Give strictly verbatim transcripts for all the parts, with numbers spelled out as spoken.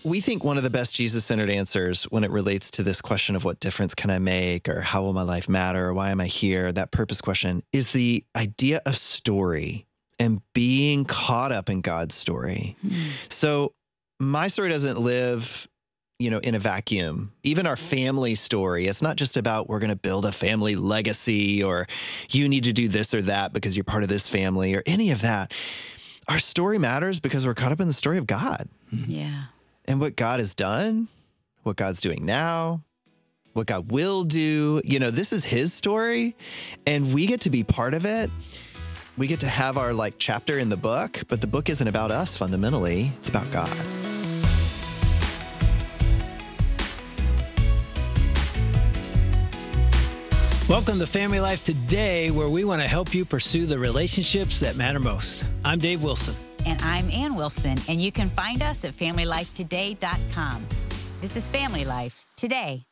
We think one of the best Jesus-centered answers when it relates to this question of what difference can I make, or how will my life matter, or why am I here, that purpose question, is the idea of story and being caught up in God's story. Mm. So my story doesn't live, you know, in a vacuum. Even our family story, it's not just about we're going to build a family legacy, or you need to do this or that because you're part of this family, or any of that. Our story matters because we're caught up in the story of God. Yeah. And what God has done, what God's doing now, what God will do. You know, this is his story, and we get to be part of it. We get to have our like chapter in the book, but the book isn't about us fundamentally. It's about God. Welcome to Family Life Today, where we want to help you pursue the relationships that matter most. I'm Dave Wilson. And I'm Ann Wilson, and you can find us at family life today dot com. This is Family Life Today.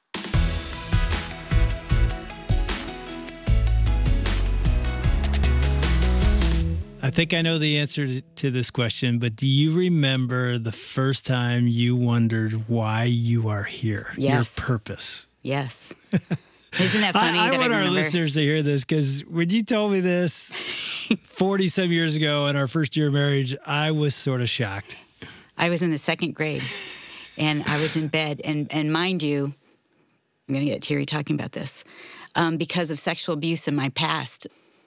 I think I know the answer to this question, but do you remember the first time you wondered why you are here? Yes. Your purpose? Yes. Isn't that funny? I, I that want I our listeners to hear this, because when you told me this forty-some years ago in our first year of marriage, I was sort of shocked. I was in the second grade, and I was in bed. And, and mind you, I'm going to get teary talking about this. Um, because of sexual abuse in my past,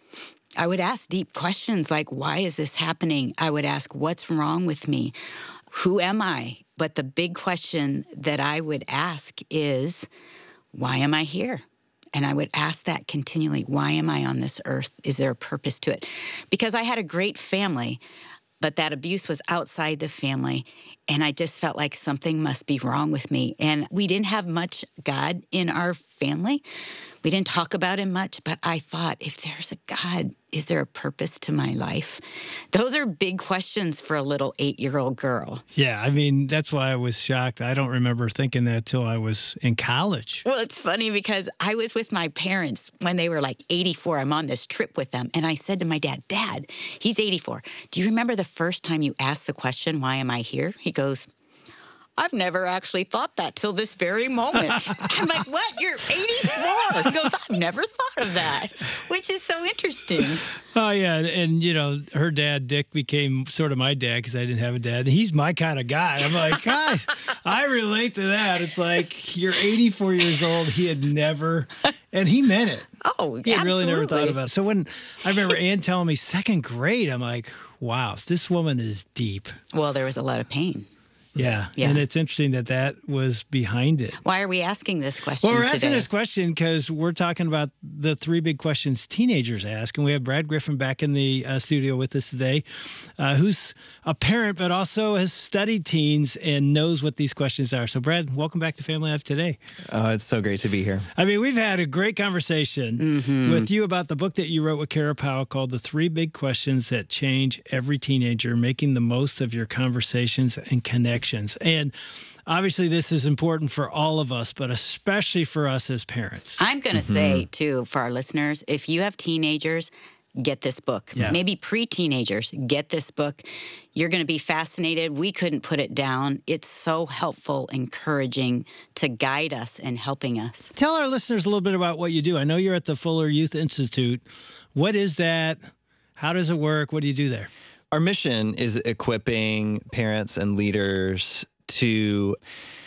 I would ask deep questions like, why is this happening? I would ask, what's wrong with me? Who am I? But the big question that I would ask is, why am I here? And I would ask that continually. Why am I on this earth? Is there a purpose to it? Because I had a great family, but that abuse was outside the family. And I just felt like something must be wrong with me. And we didn't have much God in our family. We didn't talk about him much, but I thought, if there's a God, is there a purpose to my life? Those are big questions for a little eight-year-old girl. Yeah, I mean, that's why I was shocked. I don't remember thinking that till I was in college. Well, it's funny because I was with my parents when they were like eighty-four. I'm on this trip with them. And I said to my dad, Dad, he's eighty-four. Do you remember the first time you asked the question, why am I here? He goes, I've never actually thought that till this very moment. I'm like, what? You're eighty-four. He goes, I've never thought of that, which is so interesting. Oh, yeah. And, you know, her dad, Dick, became sort of my dad because I didn't have a dad. He's my kind of guy. I'm like, God, I relate to that. It's like, you're eighty-four years old. He had never, and he meant it. Oh, He had absolutely. really never thought about it. So when I remember Ann telling me second grade, I'm like, wow, this woman is deep. Well, there was a lot of pain. Yeah. Yeah. And it's interesting that that was behind it. Why are we asking this question Well, we're today? asking this question because we're talking about the three big questions teenagers ask. And we have Brad Griffin back in the uh, studio with us today, uh, who's a parent, but also has studied teens and knows what these questions are. So, Brad, welcome back to Family Life Today. Oh, it's so great to be here. I mean, we've had a great conversation Mm-hmm. with you about the book that you wrote with Kara Powell called The Three Big Questions That Change Every Teenager, Making the Most of Your Conversations and Connections. And obviously, this is important for all of us, but especially for us as parents. I'm going to mm-hmm. say, too, for our listeners, if you have teenagers, get this book. Yeah. Maybe pre-teenagers, get this book. You're going to be fascinated. We couldn't put it down. It's so helpful, encouraging to guide us and helping us. Tell our listeners a little bit about what you do. I know you're at the Fuller Youth Institute. What is that? How does it work? What do you do there? Our mission is equipping parents and leaders to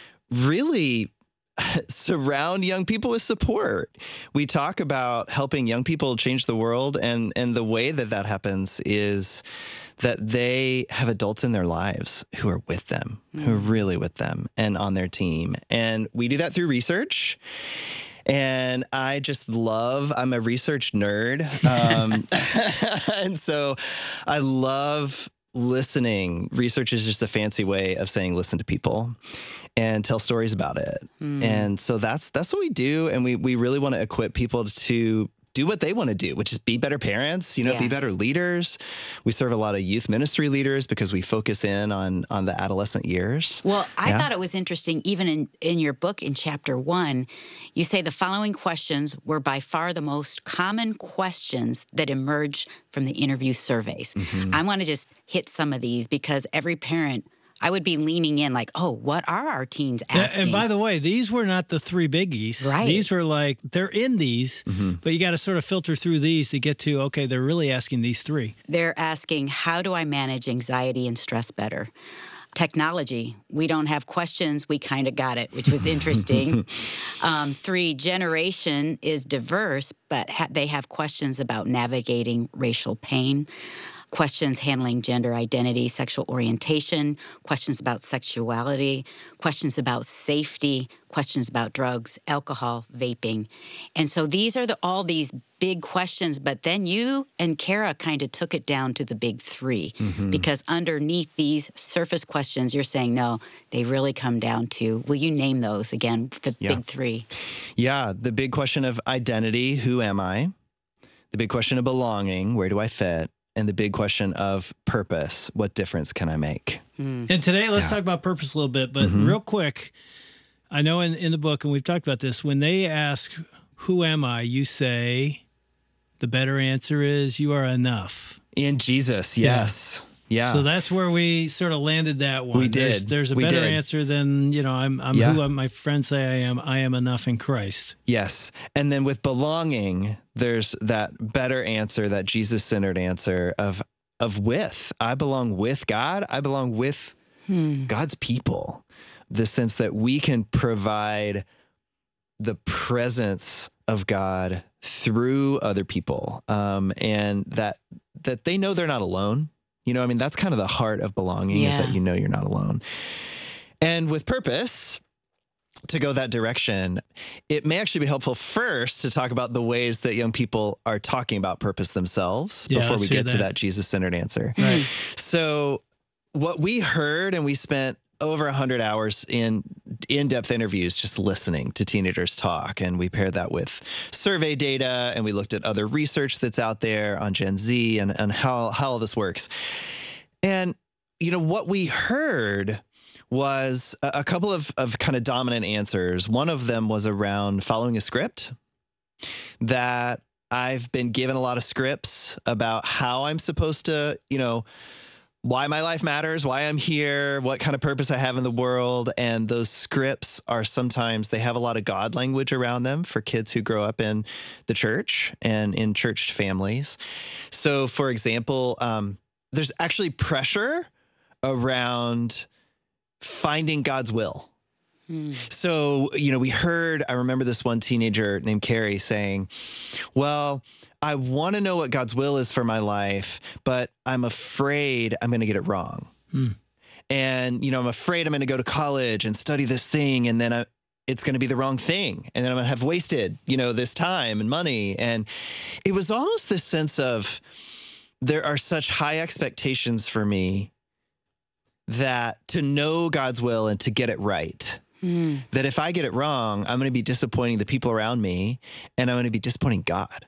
really surround young people with support. We talk about helping young people change the world, and, and the way that that happens is that they have adults in their lives who are with them, mm. who are really with them and on their team. And we do that through research. And I just love, I'm a research nerd. Um, and so I love listening. Research is just a fancy way of saying listen to people and tell stories about it. Mm. And so that's that's what we do. And we, we really want to equip people to do what they want to do, which is be better parents, you know, yeah. be better leaders. We serve a lot of youth ministry leaders because we focus in on on the adolescent years. Well, I yeah. thought it was interesting, even in, in your book in chapter one, you say the following questions were by far the most common questions that emerged from the interview surveys. Mm-hmm. I want to just hit some of these because every parent I would be leaning in like, oh, what are our teens asking? And by the way, these were not the three biggies. Right. These were like, they're in these, mm-hmm. but you got to sort of filter through these to get to, okay, they're really asking these three. They're asking, how do I manage anxiety and stress better? Technology, we don't have questions, we kind of got it, which was interesting. um, three, generation is diverse, but ha- they have questions about navigating racial pain, questions handling gender identity, sexual orientation, questions about sexuality, questions about safety, questions about drugs, alcohol, vaping. And so these are the, all these big questions, but then you and Kara kind of took it down to the big three, mm-hmm. because underneath these surface questions, you're saying, no, they really come down to, will you name those again, the yeah. big three? Yeah, the big question of identity, who am I? The big question of belonging, where do I fit? And the big question of purpose, what difference can I make? Mm. And today, let's yeah. talk about purpose a little bit, but mm-hmm. real quick, I know in, in the book, and we've talked about this, when they ask, who am I, you say, the better answer is, you are enough. In Jesus, yes. Yeah. Yeah. So that's where we sort of landed that one. We did. There's, there's a we better did. answer than, you know, I'm, I'm yeah. who my friends say I am. I am enough in Christ. Yes. And then with belonging, there's that better answer, that Jesus-centered answer of, of with. I belong with God. I belong with hmm. God's people. The sense that we can provide the presence of God through other people, um, and that that they know they're not alone. You know, I mean, that's kind of the heart of belonging, yeah. is that you know you're not alone. And with purpose, to go that direction, it may actually be helpful first to talk about the ways that young people are talking about purpose themselves yeah, before we get that. to that Jesus-centered answer. Right. So what we heard, and we spent over one hundred hours in in-depth interviews just listening to teenagers talk, and we paired that with survey data, and we looked at other research that's out there on Gen Z and, and how, how all this works. And, you know, what we heard was a, a couple of, of kind of dominant answers. One of them was around following a script, that I've been given a lot of scripts about how I'm supposed to, you know, why my life matters, why I'm here, what kind of purpose I have in the world. And those scripts are sometimes, they have a lot of God language around them for kids who grow up in the church and in church families. So for example, um, there's actually pressure around finding God's will. Hmm. So, you know, we heard, I remember this one teenager named Carrie saying, well, I want to know what God's will is for my life, but I'm afraid I'm going to get it wrong. Hmm. And, you know, I'm afraid I'm going to go to college and study this thing, and then I, it's going to be the wrong thing. And then I'm going to have wasted, you know, this time and money. And it was almost this sense of, there are such high expectations for me that to know God's will and to get it right, hmm. that if I get it wrong, I'm going to be disappointing the people around me, and I'm going to be disappointing God.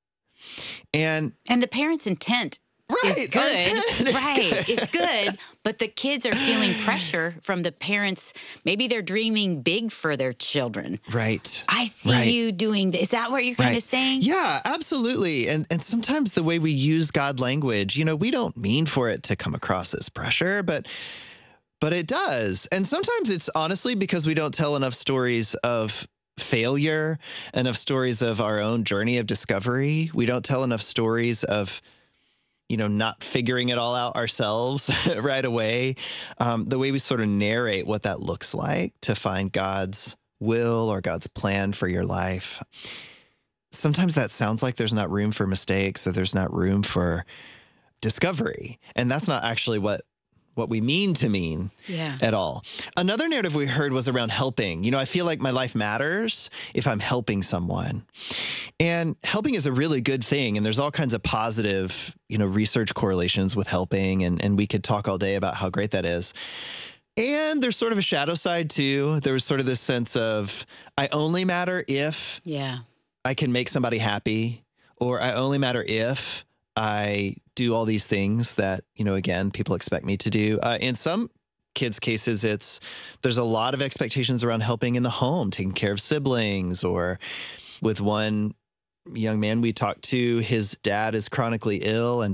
And and the parents' intent right, is good. Intent is right. good. It's good. But the kids are feeling pressure from the parents. Maybe they're dreaming big for their children. Right. I see right. you doing this. Is that what you're kind right. of saying? Yeah, absolutely. And and sometimes the way we use God language, you know, we don't mean for it to come across as pressure, but but it does. And sometimes it's honestly because we don't tell enough stories of failure, enough stories of our own journey of discovery. We don't tell enough stories of, you know, not figuring it all out ourselves right away. Um, the way we sort of narrate what that looks like to find God's will or God's plan for your life. Sometimes that sounds like there's not room for mistakes, or there's not room for discovery. And that's not actually what what we mean to mean yeah. at all. Another narrative we heard was around helping. You know, I feel like my life matters if I'm helping someone. And helping is a really good thing. And there's all kinds of positive, you know, research correlations with helping. And, and we could talk all day about how great that is. And there's sort of a shadow side too. There was sort of this sense of, I only matter if yeah. I can make somebody happy, or I only matter if I do all these things that, you know, again, people expect me to do. Uh, in some kids' cases, it's there's a lot of expectations around helping in the home, taking care of siblings, or with one young man we talked to, his dad is chronically ill, and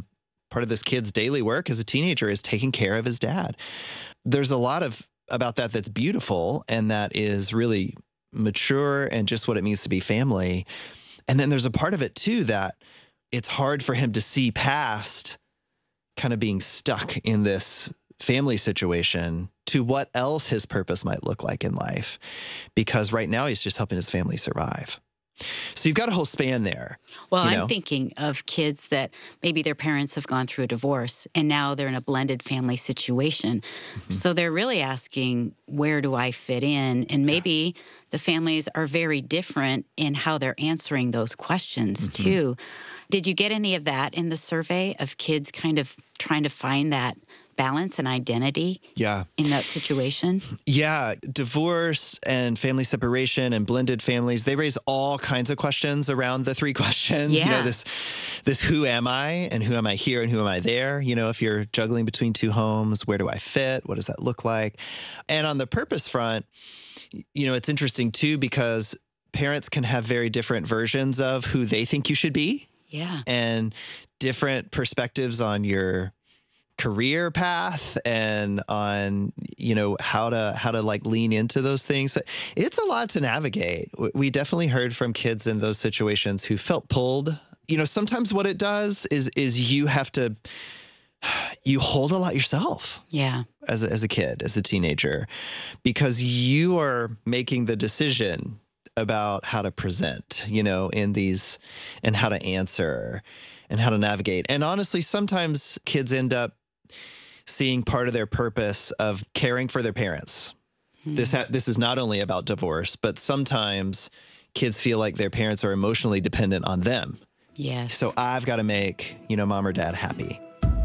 part of this kid's daily work as a teenager is taking care of his dad. There's a lot of about that that's beautiful and that is really mature and just what it means to be family. And then there's a part of it too that it's hard for him to see past kind of being stuck in this family situation to what else his purpose might look like in life, because right now he's just helping his family survive. So you've got a whole span there. Well, you I'm know? thinking of kids that maybe their parents have gone through a divorce and now they're in a blended family situation. Mm-hmm. So they're really asking, where do I fit in? And maybe yeah. the families are very different in how they're answering those questions mm-hmm. too. Did you get any of that in the survey of kids kind of trying to find that balance and identity yeah. in that situation? Yeah. Divorce and family separation and blended families, they raise all kinds of questions around the three questions. Yeah. You know, this, this who am I and who am I here and who am I there? You know, if you're juggling between two homes, where do I fit? What does that look like? And on the purpose front, you know, it's interesting too, because parents can have very different versions of who they think you should be. Yeah. And different perspectives on your career path and on, you know, how to, how to like lean into those things. It's a lot to navigate. We definitely heard from kids in those situations who felt pulled. You know, sometimes what it does is, is you have to, you hold a lot yourself. Yeah. As a, as a kid, as a teenager, because you are making the decision about how to present, you know, in these, and how to answer and how to navigate. And honestly, sometimes kids end up seeing part of their purpose of caring for their parents. Hmm. This ha- this is not only about divorce, but sometimes kids feel like their parents are emotionally dependent on them. Yes. So I've got to make, you know, mom or dad happy.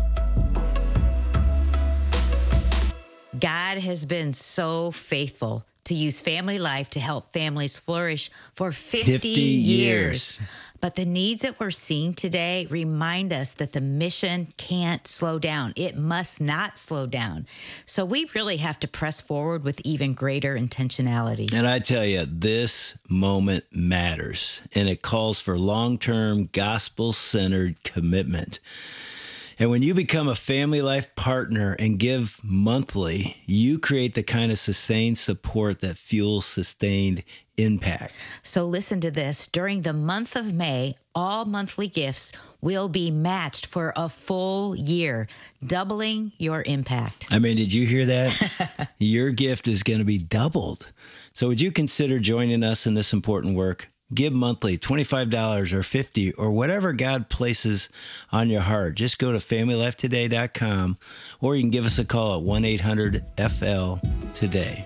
God has been so faithful to use Family Life to help families flourish for fifty, fifty years. But the needs that we're seeing today remind us that the mission can't slow down. It must not slow down. So we really have to press forward with even greater intentionality. And I tell you, this moment matters, and it calls for long-term, gospel-centered commitment. And when you become a Family Life partner and give monthly, you create the kind of sustained support that fuels sustained impact. So listen to this. During the month of May, all monthly gifts will be matched for a full year, doubling your impact. I mean, did you hear that? Your gift is going to be doubled. So would you consider joining us in this important work? Give monthly, twenty-five dollars or fifty dollars or whatever God places on your heart. Just go to family life today dot com, or you can give us a call at one eight hundred F L today.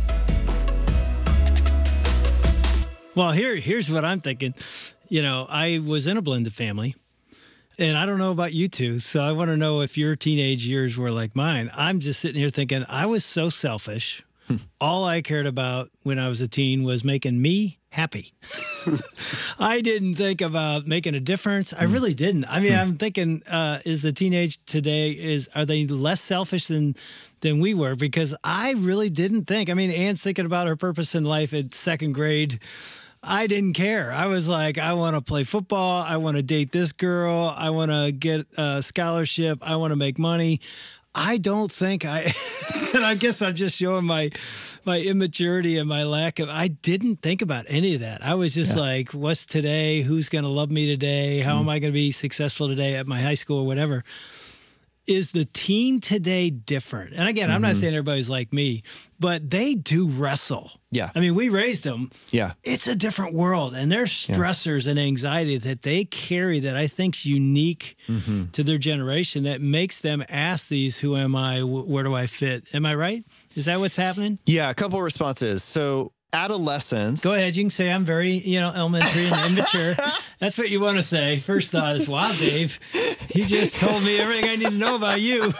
Well, here, here's what I'm thinking. You know, I was in a blended family, and I don't know about you two, so I want to know if your teenage years were like mine. I'm just sitting here thinking I was so selfish. All I cared about when I was a teen was making me happy. I didn't think about making a difference. I really didn't. I mean, I'm thinking, uh, is the teenage today, is are they less selfish than than we were? Because I really didn't think. I mean, Anne's thinking about her purpose in life at second grade. I didn't care. I was like, I want to play football. I want to date this girl. I want to get a scholarship. I want to make money. I don't think I, and I guess I'm just showing my my immaturity and my lack of, I didn't think about any of that. I was just yeah. like, what's today? Who's going to love me today? How mm. am I going to be successful today at my high school or whatever? Is the teen today different? And again, mm-hmm. I'm not saying everybody's like me, but they do wrestle. Yeah. I mean, we raised them. Yeah. It's a different world. And there's stressors yeah. and anxiety that they carry that I think's unique mm-hmm. to their generation that makes them ask these, who am I? Where do I fit? Am I right? Is that what's happening? Yeah. A couple of responses. So adolescence. Go ahead. You can say I'm very, you know, elementary and immature. That's what you want to say. First thought is, wow, Dave, you just told me everything I need to know about you.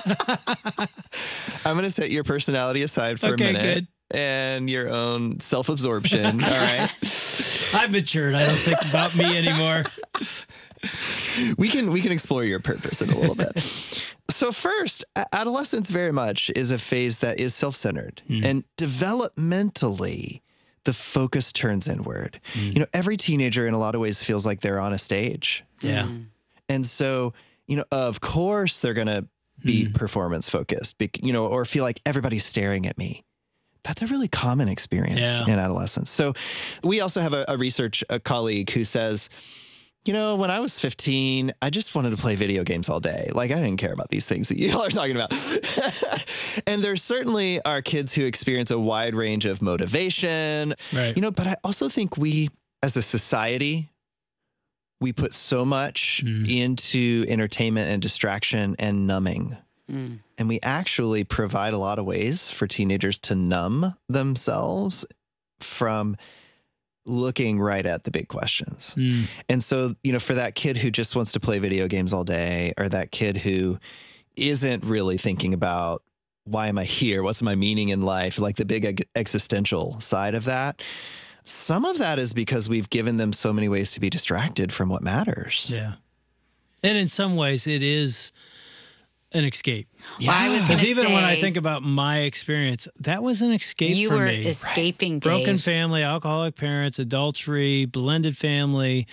I'm going to set your personality aside for okay, a minute. Good. And your own self-absorption. All right. I've matured. I don't think about me anymore. We can we can explore your purpose in a little bit. So first, adolescence very much is a phase that is self-centered. Mm. And developmentally, the focus turns inward. Mm. You know, every teenager in a lot of ways feels like they're on a stage. Yeah. And so you know, of course they're going to be mm. performance focused, you know, or feel like everybody's staring at me. That's a really common experience yeah. in adolescence. So we also have a, a research a colleague who says, you know, when I was fifteen, I just wanted to play video games all day. Like, I didn't care about these things that you all are talking about. And there certainly are kids who experience a wide range of motivation, right. you know, but I also think we, as a society, we put so much mm. into entertainment and distraction and numbing. Mm. And we actually provide a lot of ways for teenagers to numb themselves from looking right at the big questions. Mm. And so, you know, for that kid who just wants to play video games all day, or that kid who isn't really thinking about, why am I here? What's my meaning in life? Like the big existential side of that. Some of that is because we've given them so many ways to be distracted from what matters. Yeah. And in some ways it is an escape. Yeah. Because well, even say, when I think about my experience, that was an escape you for were me. escaping, right. Broken Dave. family, alcoholic parents, adultery, blended family.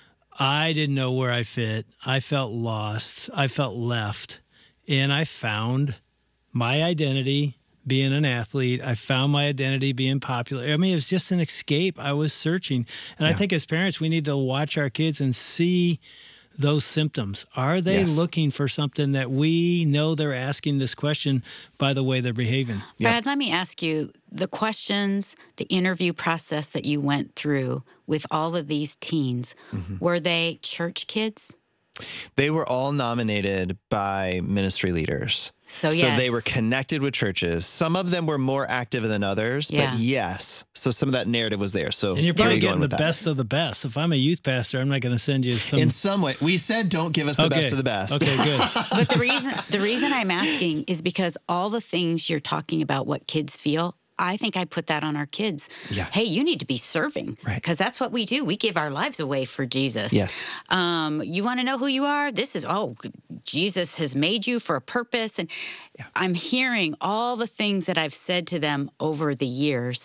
I didn't know where I fit. I felt lost. I felt left. And I found my identity being an athlete. I found my identity being popular. I mean, it was just an escape. I was searching. And yeah. I think as parents, we need to watch our kids and see those symptoms. Are they yes. looking for something that we know they're asking this question by the way they're behaving? Brad, yeah. let me ask you, the questions, the interview process that you went through with all of these teens, mm-hmm. were they church kids? They were all nominated by ministry leaders. So, so yes. they were connected with churches. Some of them were more active than others, yeah. but yes. So some of that narrative was there. So and you're probably getting the that? best of the best. If I'm a youth pastor, I'm not going to send you some. In some way, we said don't give us the okay. best of the best. Okay, good. But the reason the reason I'm asking is because all the things you're talking about, what kids feel, I think I put that on our kids. Yeah. Hey, you need to be serving. Right. Because that's what we do. We give our lives away for Jesus. Yes. Um, you want to know who you are? This is, oh, Jesus has made you for a purpose. And yeah. I'm hearing all the things that I've said to them over the years.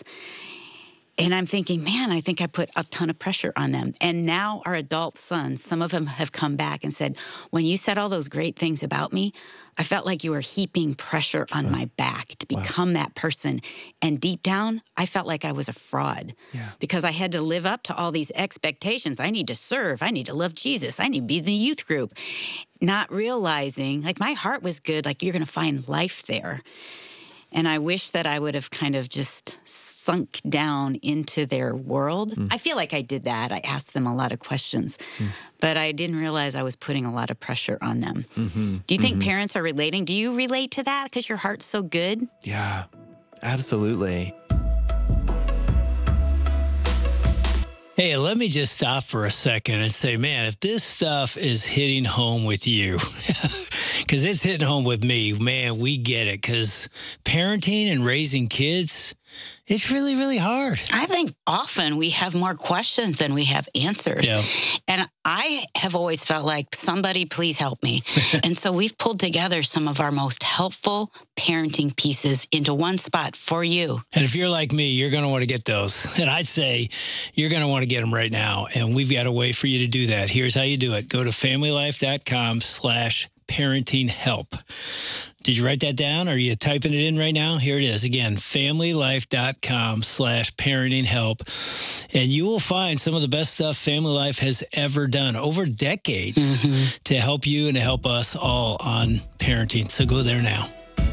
And I'm thinking, man, I think I put a ton of pressure on them. And now our adult sons, some of them have come back and said, when you said all those great things about me, I felt like you were heaping pressure on oh. my back to become wow. that person. And deep down, I felt like I was a fraud yeah. because I had to live up to all these expectations. I need to serve. I need to love Jesus. I need to be in the youth group. Not realizing, like, my heart was good. Like, you're going to find life there. And I wish that I would have kind of just sunk down into their world. Mm. I feel like I did that. I asked them a lot of questions, mm. but I didn't realize I was putting a lot of pressure on them. Mm-hmm. Do you think mm-hmm. parents are relating? Do you relate to that because your heart's so good? Yeah, absolutely. Hey, let me just stop for a second and say, man, if this stuff is hitting home with you, because it's hitting home with me, man, we get it. Because parenting and raising kids, it's really, really hard. I think often we have more questions than we have answers. Yeah. And I have always felt like, somebody please help me. And so we've pulled together some of our most helpful parenting pieces into one spot for you. And if you're like me, you're going to want to get those. And I'd say you're going to want to get them right now. And we've got a way for you to do that. Here's how you do it. Go to familylife.com slash parenting help. Did you write that down? Or are you typing it in right now? Here it is. Again, familylife.com slash parenting help. And you will find some of the best stuff Family Life has ever done over decades mm-hmm. to help you and to help us all on parenting. So go there now.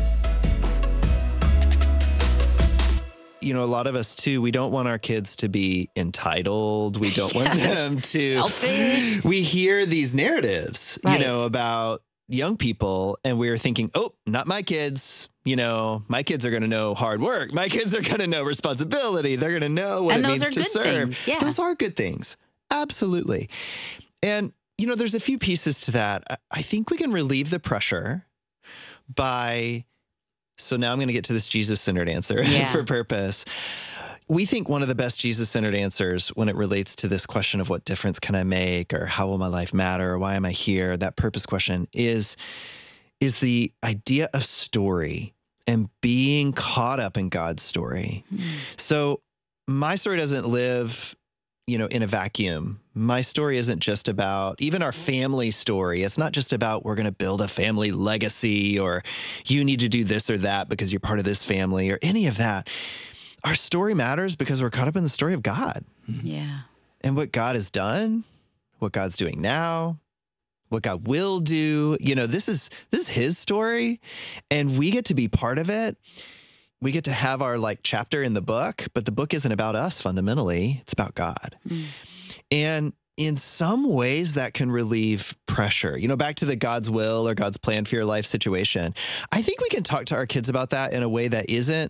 You know, a lot of us too, we don't want our kids to be entitled. We don't want yes. them to. Selfish. We hear these narratives, right. you know, about young people, and we're thinking, oh, not my kids. You know, my kids are going to know hard work. My kids are going to know responsibility. They're going to know what and it those means are to good serve. Things. Yeah. Those are good things. Absolutely. And, you know, there's a few pieces to that. I think we can relieve the pressure by, so now I'm going to get to this Jesus-centered answer yeah. for purpose. We think one of the best Jesus-centered answers when it relates to this question of what difference can I make, or how will my life matter, or why am I here, that purpose question is, is the idea of story and being caught up in God's story. Mm. So my story doesn't live you know, in a vacuum. My story isn't just about even our family story. It's not just about we're going to build a family legacy or you need to do this or that because you're part of this family or any of that. Our story matters because we're caught up in the story of God. Yeah. And what God has done, what God's doing now, what God will do. You know, this is this is his story and we get to be part of it. We get to have our like chapter in the book, but the book isn't about us fundamentally. It's about God. Mm. And in some ways that can relieve pressure. You know, back to the God's will or God's plan for your life situation. I think we can talk to our kids about that in a way that isn't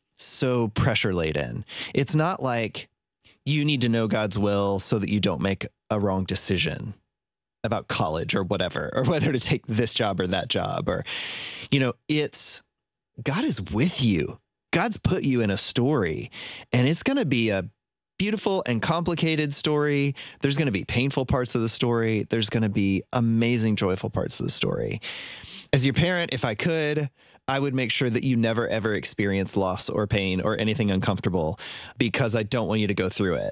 so pressure laden. It's not like you need to know God's will so that you don't make a wrong decision about college or whatever, or whether to take this job or that job, or, you know, it's God is with you. God's put you in a story, and it's going to be a beautiful and complicated story. There's going to be painful parts of the story. There's going to be amazing, joyful parts of the story. As your parent, if I could, I would make sure that you never, ever experience loss or pain or anything uncomfortable because I don't want you to go through it.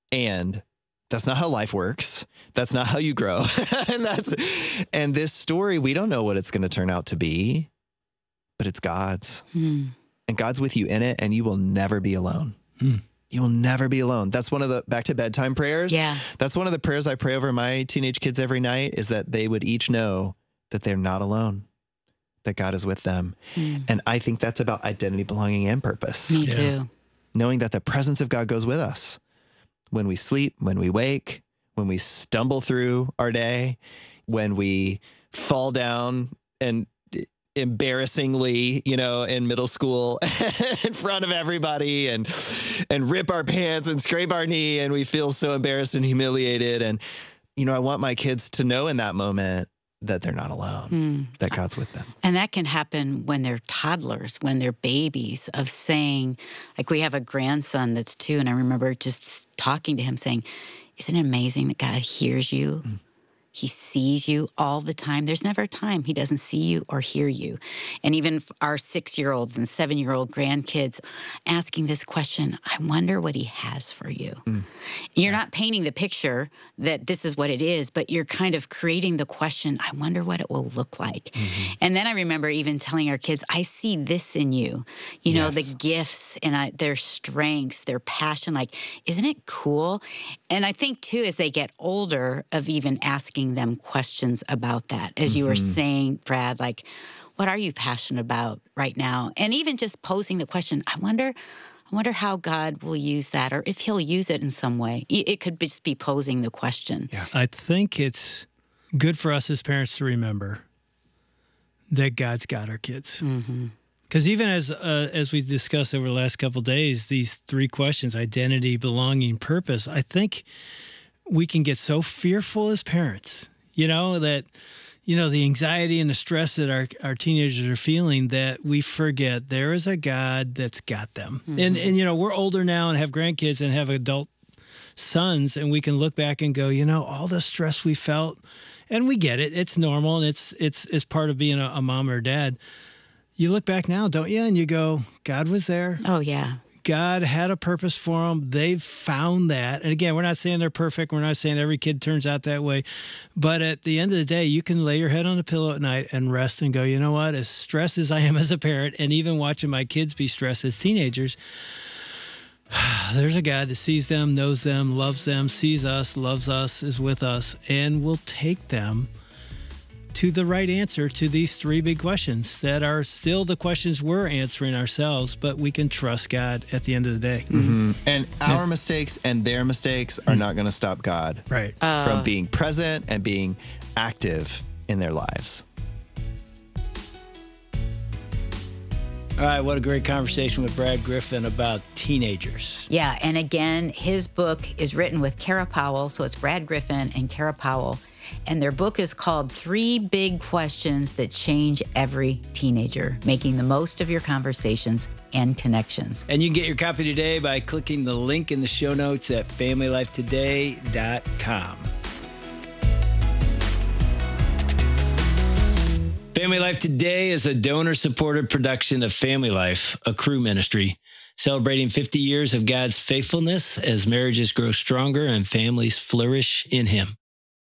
And that's not how life works. That's not how you grow. and that's and this story, we don't know what it's going to turn out to be, but it's God's. Mm. And God's with you in it, and you will never be alone. Mm. You will never be alone. That's one of the back to bedtime prayers. Yeah. That's one of the prayers I pray over my teenage kids every night, is that they would each know that they're not alone, that God is with them. Mm. And I think that's about identity, belonging, and purpose. Me yeah. too. Knowing that the presence of God goes with us when we sleep, when we wake, when we stumble through our day, when we fall down and embarrassingly, you know, in middle school in front of everybody and and rip our pants and scrape our knee and we feel so embarrassed and humiliated. And, you know, I want my kids to know in that moment that they're not alone, mm. that God's with them. And that can happen when they're toddlers, when they're babies, of saying, like we have a grandson that's two, and I remember just talking to him saying, isn't it amazing that God hears you? Mm. He sees you all the time. There's never a time he doesn't see you or hear you. And even our six-year-olds and seven-year-old grandkids asking this question, I wonder what he has for you. Mm. You're not painting the picture that this is what it is, but you're kind of creating the question, I wonder what it will look like. Mm-hmm. And then I remember even telling our kids, I see this in you. You know, yes. the gifts and I, their strengths, their passion. Like, isn't it cool? And I think, too, as they get older, of even asking them questions about that. As you mm-hmm. were saying, Brad, like, what are you passionate about right now? And even just posing the question, I wonder, I wonder how God will use that, or if he'll use it in some way. It could just be posing the question. Yeah. I think it's good for us as parents to remember that God's got our kids. Mm-hmm. Because even as uh, as we discussed over the last couple of days, these three questions, identity, belonging, purpose, I think we can get so fearful as parents, you know, that, you know, the anxiety and the stress that our, our teenagers are feeling, that we forget there is a God that's got them. Mm-hmm. And, and, you know, we're older now and have grandkids and have adult sons, and we can look back and go, you know, all the stress we felt, and we get it. It's normal, and it's it's it's part of being a, a mom or dad. You look back now, don't you? And you go, God was there. Oh, yeah. God had a purpose for them. They've found that. And again, we're not saying they're perfect. We're not saying every kid turns out that way. But at the end of the day, you can lay your head on the pillow at night and rest and go, you know what? As stressed as I am as a parent, and even watching my kids be stressed as teenagers, there's a God that sees them, knows them, loves them, sees us, loves us, is with us, and will take them to the right answer to these three big questions that are still the questions we're answering ourselves, but we can trust God at the end of the day. Mm-hmm. And our yeah. mistakes and their mistakes are mm-hmm. not going to stop God right. uh, from being present and being active in their lives. All right, what a great conversation with Brad Griffin about teenagers. Yeah, and again, his book is written with Kara Powell, so it's Brad Griffin and Kara Powell. And their book is called Three Big Questions That Change Every Teenager, Making the Most of Your Conversations and Connections. And you can get your copy today by clicking the link in the show notes at family life today dot com. Family Life Today is a donor-supported production of Family Life, a Cru ministry. celebrating fifty years of God's faithfulness as marriages grow stronger and families flourish in Him.